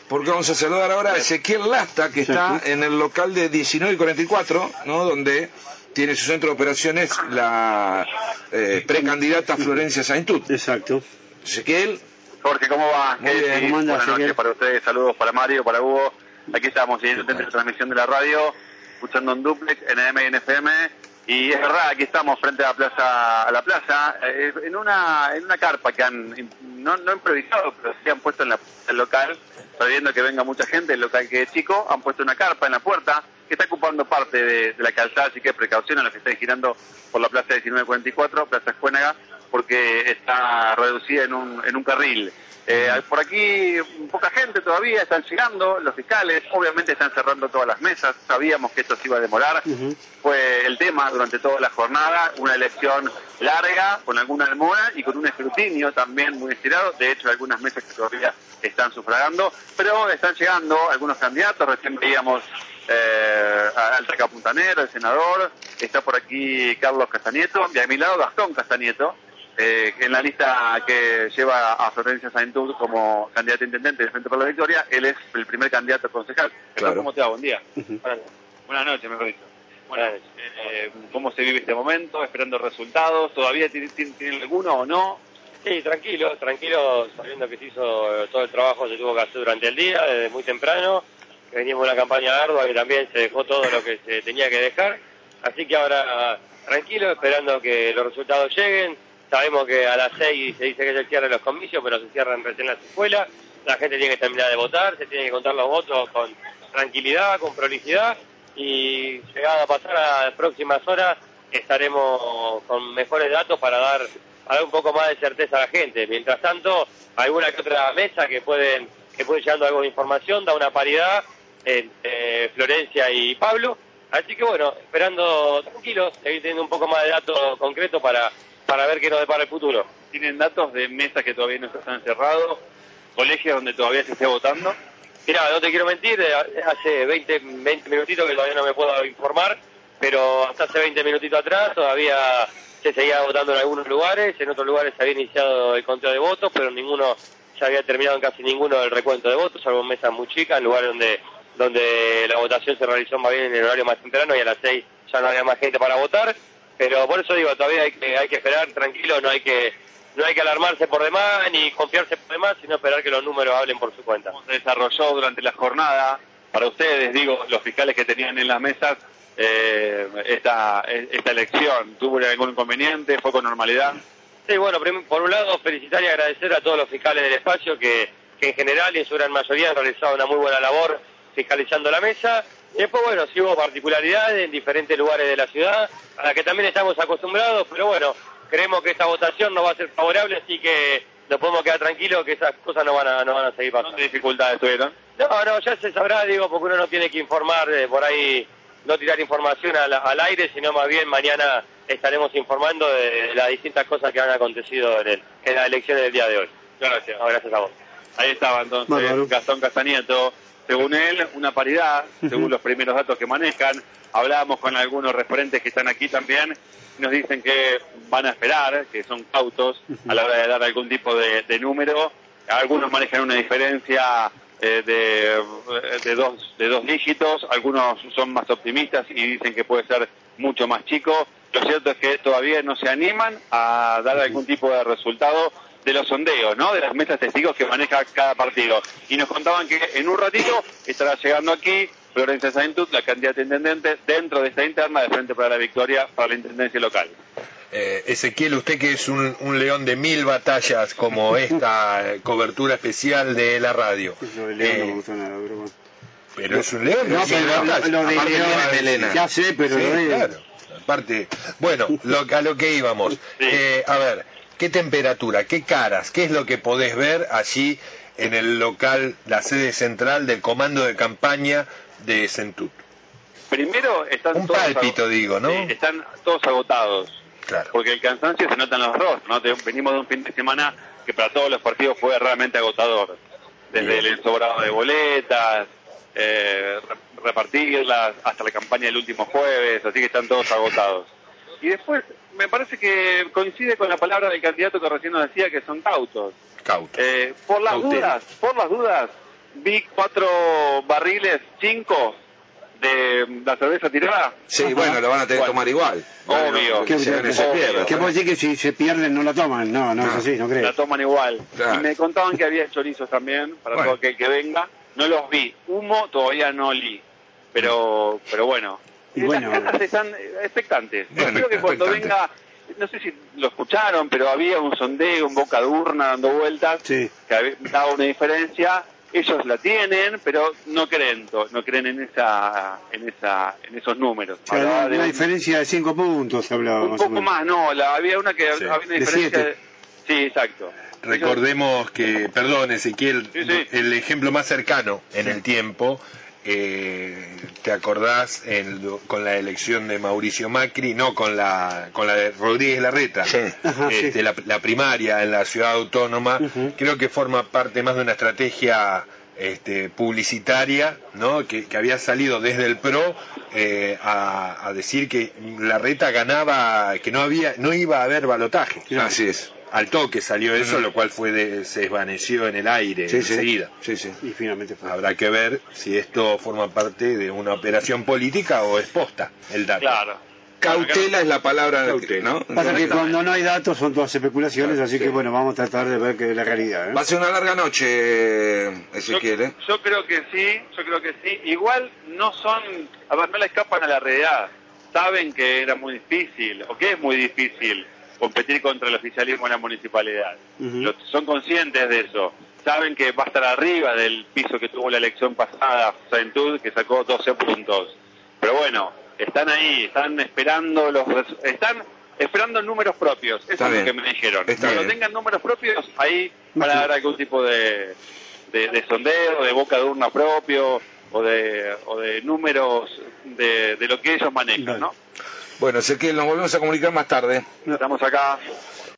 porque vamos a saludar ahora a Ezequiel Lasta, que está en el local de 19 y 44, ¿no? Donde tiene su centro de operaciones la precandidata Florencia Saintut. Exacto. Ezequiel. Jorge, ¿cómo va? Muy bien. ¿Cómo andas, Buenas noches para ustedes, saludos para Mario, para Hugo. Aquí estamos siguiendo la transmisión de la radio, escuchando en duplex, NM y NFM. Y es verdad, aquí estamos frente a la plaza, en una carpa que han, no improvisado, pero sí han puesto en el local, sabiendo que venga mucha gente, el local que es chico, han puesto una carpa en la puerta, que está ocupando parte de la calzada, así que precaución a los que estén girando por la plaza 1944, Plaza Escuénaga, porque está reducida en un carril. Por aquí poca gente todavía, están llegando los fiscales, obviamente están cerrando todas las mesas, sabíamos que esto se iba a demorar, fue el tema durante toda la jornada, una elección larga, con alguna demora y con un escrutinio también muy estirado, de hecho algunas mesas que todavía están sufragando, pero están llegando algunos candidatos, recién veíamos al Tacapuntanero, el senador, está por aquí Carlos Castanieto, y a mi lado Gastón Castanieto, en la lista que lleva a Florencia Saintut como candidata a intendente de Frente para la Victoria, él es el primer candidato a concejal. Claro. ¿Cómo te va? Buen día. Buenas noches, mejor dicho. Buenas noches. ¿Cómo se vive este momento? ¿Esperando resultados? ¿Todavía tienen alguno o no? Sí, tranquilo, sabiendo que se hizo todo el trabajo que se tuvo que hacer durante el día, desde muy temprano, que veníamos de una campaña ardua que también se dejó todo lo que se tenía que dejar. Así que ahora tranquilo, esperando que los resultados lleguen. Sabemos que a las 6 se dice que es el cierre de los comicios, pero se cierran recién las escuelas. La gente tiene que terminar de votar, se tiene que contar los votos con tranquilidad, con prolijidad. Y llegado a pasar a las próximas horas, estaremos con mejores datos para dar un poco más de certeza a la gente. Mientras tanto, alguna que otra mesa que pueden llevando algo de información, da una paridad entre Florencia y Pablo. Así que bueno, esperando tranquilos, seguir teniendo un poco más de datos concretos para ver qué nos depara el futuro. ¿Tienen datos de mesas que todavía no están cerrados? ¿Colegios donde todavía se esté votando? Mirá, no te quiero mentir, hace 20 minutitos que todavía no me puedo informar, pero hasta hace 20 minutitos atrás todavía se seguía votando en algunos lugares, en otros lugares se había iniciado el conteo de votos, pero ninguno se había terminado en casi ninguno el recuento de votos, salvo en mesas muy chicas, en lugares donde la votación se realizó más bien en el horario más temprano y a las 6 ya no había más gente para votar. Pero por eso digo, todavía hay que esperar tranquilo, no hay que alarmarse por demás ni confiarse por demás, sino esperar que los números hablen por su cuenta. ¿Cómo se desarrolló durante la jornada para ustedes, digo, los fiscales que tenían en las mesas, esta elección? ¿Tuvo algún inconveniente? ¿Fue con normalidad? Sí, bueno, por un lado felicitar y agradecer a todos los fiscales del espacio que en general y en su gran mayoría han realizado una muy buena labor fiscalizando la mesa. Y después, bueno, sí hubo particularidades en diferentes lugares de la ciudad, a las que también estamos acostumbrados, pero bueno, creemos que esta votación no va a ser favorable, así que nos podemos quedar tranquilos que esas cosas no van a seguir pasando. ¿Qué dificultades tuvieron? No, ya se sabrá, digo, porque uno no tiene que informar, por ahí no tirar información al aire, sino más bien mañana estaremos informando de las distintas cosas que han acontecido en las elecciones del día de hoy. Gracias. No, gracias a vos. Ahí estaba entonces Gastón Castanieto. Según él, una paridad, según los primeros datos que manejan. Hablábamos con algunos referentes que están aquí también, nos dicen que van a esperar, que son cautos a la hora de dar algún tipo de número. Algunos manejan una diferencia de dos dígitos, algunos son más optimistas y dicen que puede ser mucho más chico. Lo cierto es que todavía no se animan a dar algún tipo de resultado de los sondeos, ¿no? De las mesas testigos que maneja cada partido. Y nos contaban que en un ratito estará llegando aquí Florencia Saintut, la candidata a intendente, dentro de esta interna de Frente para la Victoria para la intendencia local. Ezequiel, usted que es un león de 1000 batallas, como esta cobertura especial de la radio. Lo de león no me gusta nada, pero bueno. Pero es un león, no, pero lo de león, melena. Ya sé, pero sí, lo de... claro. Aparte, bueno, a lo que íbamos. Sí. A ver, ¿qué temperatura, qué caras, qué es lo que podés ver allí en el local, la sede central del comando de campaña de Saintut? Primero están un todos pálpito, digo, ¿no? Sí, están todos agotados. Claro. Porque el cansancio se nota en los rostros, ¿no? Venimos de un fin de semana que para todos los partidos fue realmente agotador. Desde el sobrado de boletas, repartirlas, hasta la campaña del último jueves, así que están todos agotados. Y después, me parece que coincide con la palabra del candidato que recién nos decía, que son cautos. Cautos. Por las dudas, vi 4 barriles, 5 de la cerveza tirada. Sí, bueno, lo van a tener que tomar igual. Obvio. ¿Qué vos decís que si se pierden no la toman? No es así, no creo. La toman igual. Claro. Y me contaban que había chorizos también, para todo aquel que venga. No los vi. Humo todavía no olí. Pero bueno. Y bueno, las cajas están expectantes. Bueno, Creo que cuando expectante. venga, no sé si lo escucharon, pero había un sondeo, un boca de urna dando vueltas, sí. que daba una diferencia. Ellos la tienen, pero no creen en esos números. O sea, una diferencia de 5 puntos hablaba. Un poco más, no, había una que Sí. había una De diferencia 7. Sí, exacto. Recordemos que, perdón Ezequiel, Sí, sí. el ejemplo más cercano en el tiempo, ¿te acordás con la elección de Mauricio Macri, no con la de Rodríguez Larreta? Sí. Ajá, sí. La primaria en la ciudad autónoma, Ujú. creo que forma parte más de una estrategia publicitaria, ¿no? Que había salido desde el PRO a decir que Larreta ganaba, que no iba a haber balotaje. Así es. Al toque salió eso, lo cual se desvaneció en el aire enseguida. Sí, sí. Y finalmente fue. Habrá que ver si esto forma parte de una operación política o es posta el dato. Claro. Cautela es la palabra, Cautela. ¿no? Pasa que cuando no hay datos son todas especulaciones, así que bueno, vamos a tratar de ver que es la realidad. Va a ser una larga noche, Ezequiel, ¿eh? Yo creo que sí. Igual no le escapan a la realidad. Saben que era muy difícil, o que es muy difícil competir contra el oficialismo en la municipalidad. Ujú. Son conscientes de eso. Saben que va a estar arriba del piso que tuvo la elección pasada, Juventud, que sacó 12 puntos. Pero bueno, están ahí, están esperando números propios. Eso Está es lo bien. que me dijeron. Está Cuando bien. tengan números propios, ahí van a dar algún tipo de sondeo, de boca de urna propio, o de números de lo que ellos manejan, ¿no? Bueno, Ezequiel, nos volvemos a comunicar más tarde. Estamos acá.